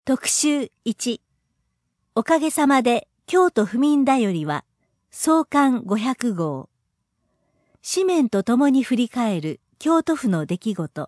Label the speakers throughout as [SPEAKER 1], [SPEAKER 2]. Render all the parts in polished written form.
[SPEAKER 1] 特集1。おかげさまで京都府民だよりは創刊500号。紙面とともに振り返る京都府の出来事。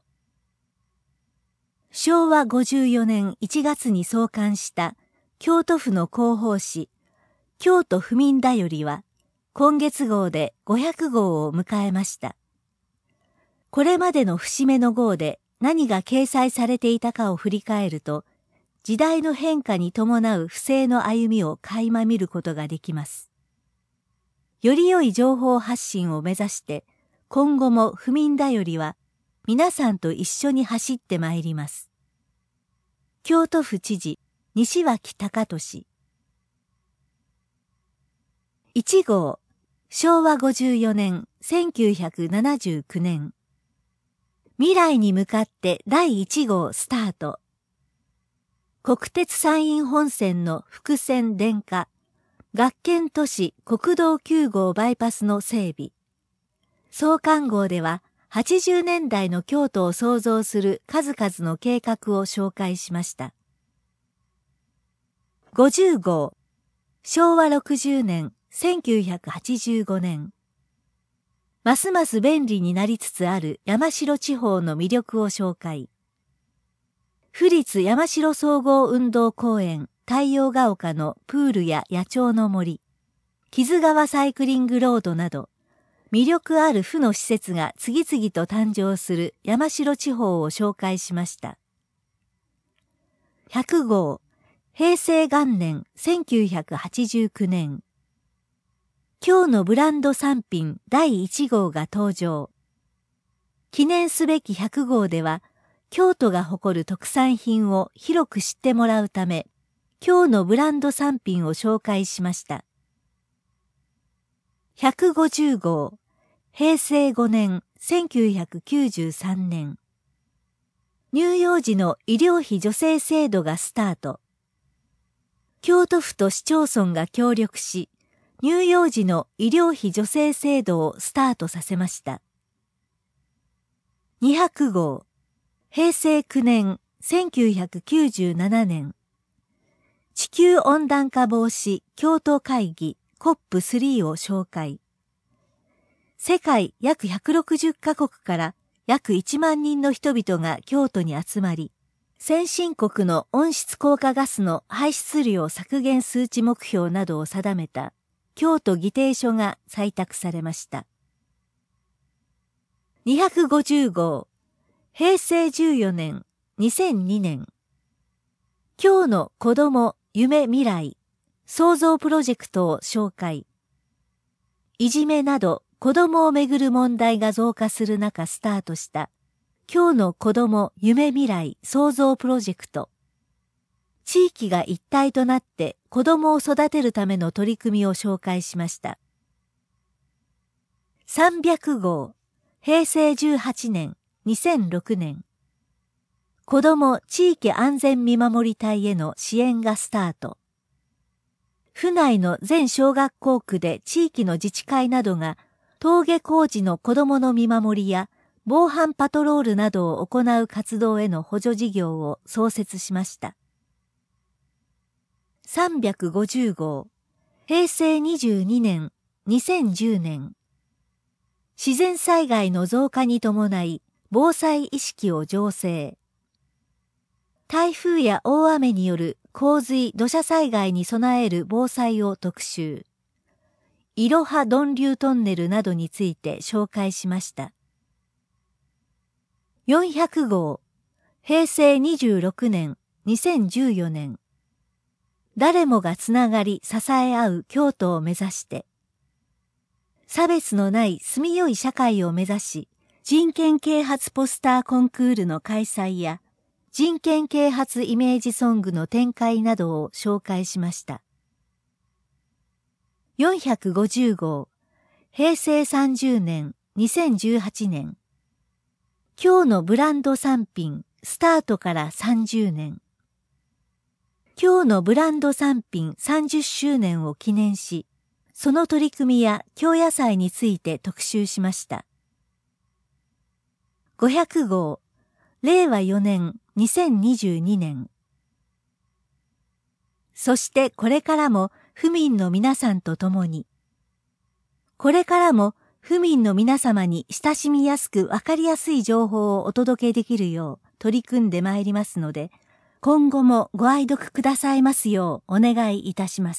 [SPEAKER 1] 昭和54年1月に創刊した京都府の広報誌京都府民だよりは今月号で500号を迎えました。これまでの節目の号で何が掲載されていたかを振り返ると、時代の変化に伴う不正の歩みを垣間見ることができます。より良い情報発信を目指して、今後も府民だよりは皆さんと一緒に走ってまいります。京都府知事、西脇隆俊。1号、昭和54年、1979年。未来に向かって第1号スタート。国鉄山陰本線の複線電化、学研都市国道9号バイパスの整備。創刊号では80年代の京都を創造する数々の計画を紹介しました。50号、昭和60年、1985年。ますます便利になりつつある山城地方の魅力を紹介。府立山城総合運動公園太陽が丘のプールや野鳥の森、木津川サイクリングロードなど、魅力ある府の施設が次々と誕生する山城地方を紹介しました。100号、平成元年1989年。今日のブランド産品第1号が登場。記念すべき100号では、京都が誇る特産品を広く知ってもらうため、今日のブランド産品を紹介しました。150号、平成5年1993年。乳幼児の医療費助成制度がスタート。京都府と市町村が協力し、乳幼児の医療費助成制度をスタートさせました。200号、平成9年1997年。地球温暖化防止京都会議 COP3 を紹介。世界約160カ国から約1万人の人々が京都に集まり、先進国の温室効果ガスの排出量削減数値目標などを定めた京都議定書が採択されました。250号、平成14年、2002年。今日の子ども夢未来創造プロジェクトを紹介。いじめなど子どもをめぐる問題が増加する中スタートした今日の子ども夢未来創造プロジェクト。地域が一体となって子どもを育てるための取り組みを紹介しました。300号、平成18年、2006年。子ども地域安全見守り隊への支援がスタート。府内の全小学校区で地域の自治会などが登下校時の子どもの見守りや防犯パトロールなどを行う活動への補助事業を創設しました。350号、平成22年、2010年。自然災害の増加に伴い、防災意識を醸成。台風や大雨による洪水・土砂災害に備える防災を特集。いろは暖流トンネルなどについて紹介しました。400号、平成26年、2014年。誰もがつながり支え合う京都を目指して。差別のない住みよい社会を目指し、人権啓発ポスターコンクールの開催や、人権啓発イメージソングの展開などを紹介しました。450号、平成30年、2018年。今日のブランド産品、スタートから30年。今日のブランド産品30周年を記念し、その取り組みや京野菜について特集しました。500号、令和4年、2022年。 そしてこれからも府民の皆さんと共に、これからも府民の皆様に親しみやすくわかりやすい情報をお届けできるよう取り組んでまいりますので、今後もご愛読くださいますようお願いいたします。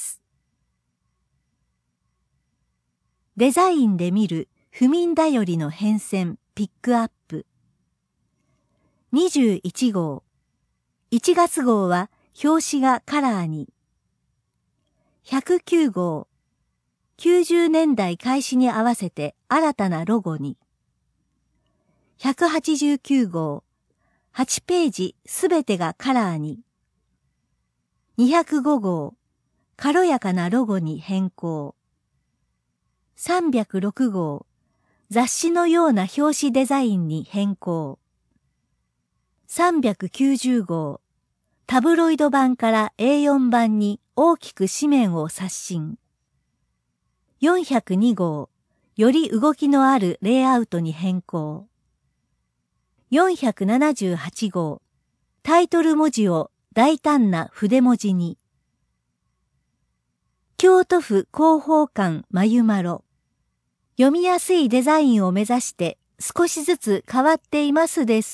[SPEAKER 1] デザインで見る府民だよりの変遷ピックアップ。21号。1月号は表紙がカラーに。109号。90年代開始に合わせて新たなロゴに。189号。8ページすべてがカラーに。205号。軽やかなロゴに変更。306号。雑誌のような表紙デザインに変更。390号。タブロイド版から A4 版に大きく紙面を刷新。402号。より動きのあるレイアウトに変更。478号。タイトル文字を大胆な筆文字に。京都府広報館まゆまろ。読みやすいデザインを目指して少しずつ変わっていますです。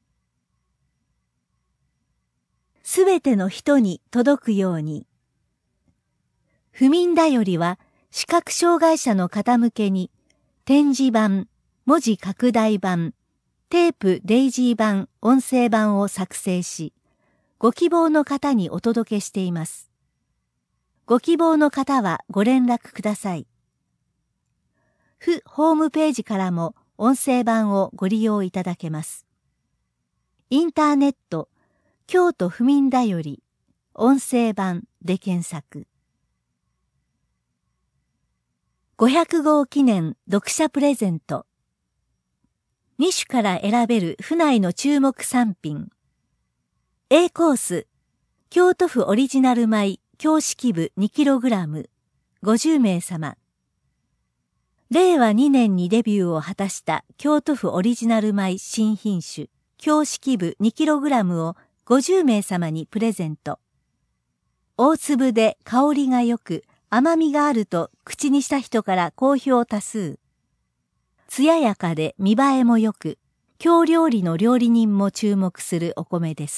[SPEAKER 1] すべての人に届くように。府民だよりは視覚障害者の方向けに展示版、文字拡大版、テープデイジー版、音声版を作成し、ご希望の方にお届けしています。ご希望の方はご連絡ください。府ホームページからも音声版をご利用いただけます。インターネット、京都府民だより、音声版で検索。500号記念読者プレゼント。2種から選べる府内の注目産品。A コース、京都府オリジナル米、京式部 2kg、50名様。令和2年にデビューを果たした京都府オリジナル米新品種、京式部 2kg を50名様にプレゼント。大粒で香りが良く、甘みがあると口にした人から好評多数。艶やかで見栄えも良く、京料理の料理人も注目するお米です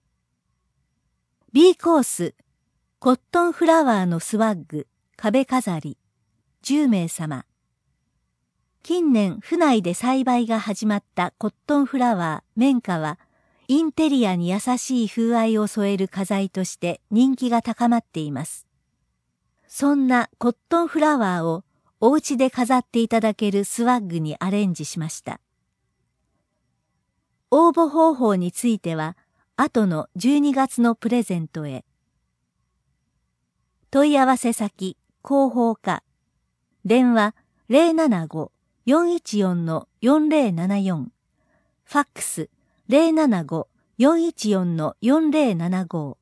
[SPEAKER 1] 。B コース、コットンフラワーのスワッグ、壁飾り、10名様。近年府内で栽培が始まったコットンフラワー、綿花は、インテリアに優しい風合いを添える花材として人気が高まっています。そんなコットンフラワーをお家で飾っていただけるスワッグにアレンジしました。応募方法については、後の12月のプレゼントへ。問い合わせ先、広報課。電話 075-414-4074。ファックス 075-414-4075。